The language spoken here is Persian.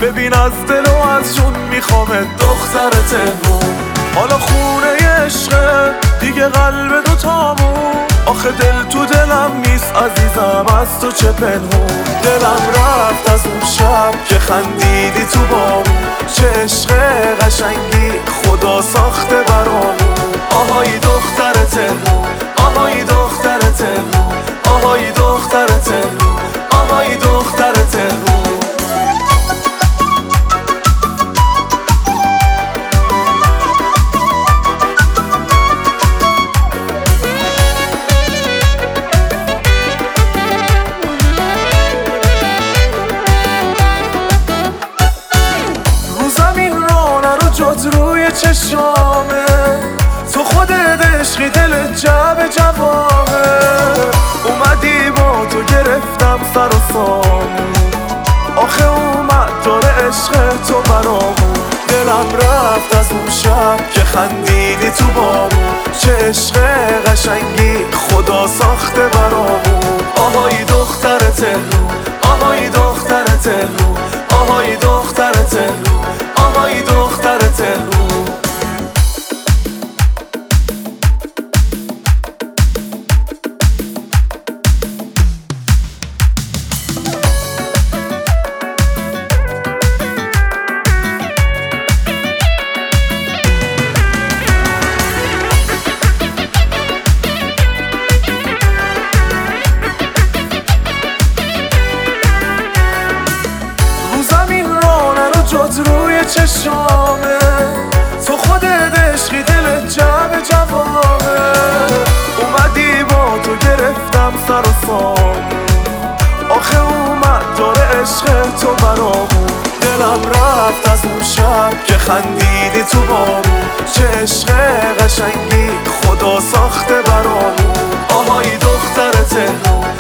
ببین از دل و از جون میخوامت دختر تهرون. حالا خونه عشقه دیگه قلب دوتامون، آخه دل تو دلم نیست عزیزم از تو چه پنهون. دلم رفت از اون شب که خندیدی تو بامون، چه عشق قشنگی خدا ساخته برامون. آهای دختر تهرون، آهای دختر تهرون، آهای دختر تهرون، آهای دختر تهرون. جات روی چشامه، تو خودت عشقی دلت جب جوامه. اومدی با تو گرفتم سر و سامون، آخه اومد داره عشق تو برامون. دلم رفت از اون شب که خندیدی تو بامون، چه عشق قشنگی خدا ساخته برامون. آهای دختر تهرون، آهای دختر تهرون، آهای دختر تهرون، آهای دختر تهرون. جات روی چشامه، تو خودت عشقی دلت جب جوامه. اومدی با تو گرفتم سر و سامون، آخه اومد داره عشق تو برامون. دلم رفت از اون شب که خندیدی تو بامون، چه عشق قشنگی خدا ساخته برامون. آهای دختر تهرون،